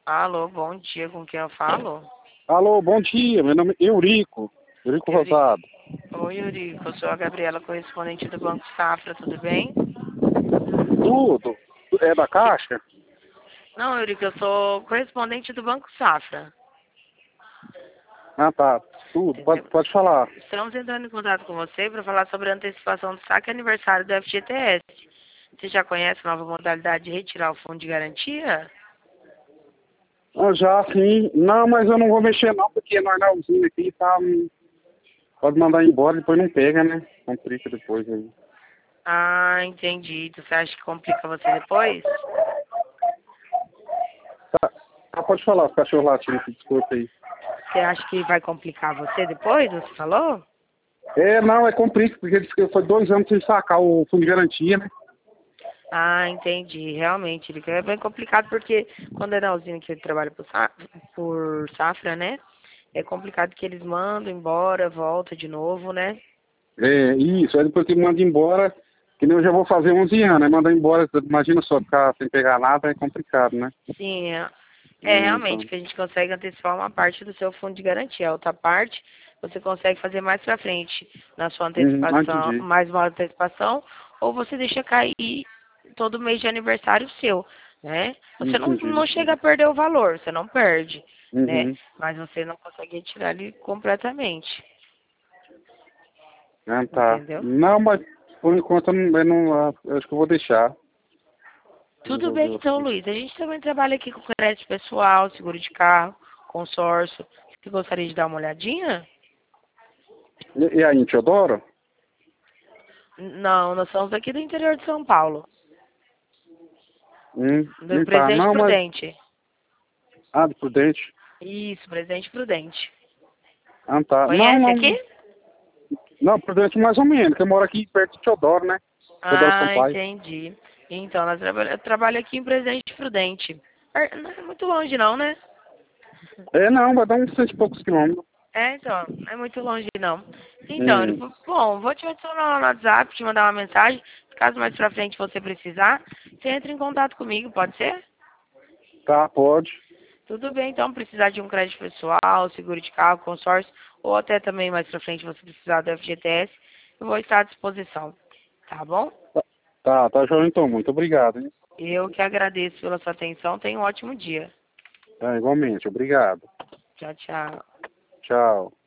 Alô, bom dia, com quem eu falo? Alô, bom dia, meu nome é Eurico Rosado. Oi, Eurico, eu sou a Gabriela, correspondente do Banco Safra, tudo bem? Tudo? É da Caixa? Não, Eurico, eu sou correspondente do Banco Safra, Ah, tá, tudo, entendeu? pode falar. Estamos entrando em contato com você para falar sobre a antecipação do saque aniversário do FGTS. Você já conhece a nova modalidade de retirar o fundo de garantia? Ah, já, sim. Não, mas eu não vou mexer não, porque nós na usina aqui tá... Pode mandar embora, depois não pega, né? Complica depois aí. Ah, entendi. Você acha que complica você depois? Tá, pode falar, os cachorros latindo, desculpa aí. Você acha que vai complicar você depois, você falou? Não, é complica, porque disse que foi 2 anos sem sacar o fundo de garantia, né? Ah, entendi. Realmente, ele é bem complicado porque quando é na usina que ele trabalha por safra, né? É complicado que eles mandam embora, volta de novo, né? Isso, aí depois que manda embora, que nem eu já vou fazer 11 anos, né? Mandar embora, imagina só ficar sem pegar nada, é complicado, né? Sim, é realmente Então, que a gente consegue antecipar uma parte do seu fundo de garantia. A outra parte você consegue fazer mais pra frente na sua antecipação, entendi. mais uma antecipação, ou você deixa cair todo mês de aniversário seu, né? Você não Entendi. chega a perder o valor, você não perde, né? Uhum. Mas você não consegue retirar ele completamente, Ah, tá. entendeu? Não, mas por enquanto eu acho que eu vou deixar. Tudo Resolver bem o então, assunto. Luiz. A gente também trabalha aqui com crédito pessoal, seguro de carro, consórcio. Você gostaria de dar uma olhadinha? E aí, Teodoro? Não, nós somos aqui do interior de São Paulo, do Tá. Presidente Não, mas... Prudente. Ah, do Prudente. Isso, Presidente Prudente. Ah, tá. Não, Conhece não... aqui? Não, Prudente mais ou menos, que eu moro aqui perto de Teodoro, né? Teodoro Ah, Sampaio. entendi. Então, eu trabalho aqui em Presidente Prudente. Não é muito longe não, né? Não, vai dar uns 100 e poucos quilômetros. É, então, não é muito longe não. Então, Hum, bom, vou te adicionar lá no WhatsApp, te mandar uma mensagem. Caso mais pra frente você precisar, você entra em contato comigo, pode ser? tá, pode. Tudo bem, então, precisar de um crédito pessoal, seguro de carro, consórcio, ou até também mais pra frente você precisar do FGTS, eu vou estar à disposição, tá bom? Tá, João, então, muito obrigado, hein? Eu que agradeço pela sua atenção, tenha um ótimo dia. Igualmente, obrigado. Tchau, tchau. Tchau.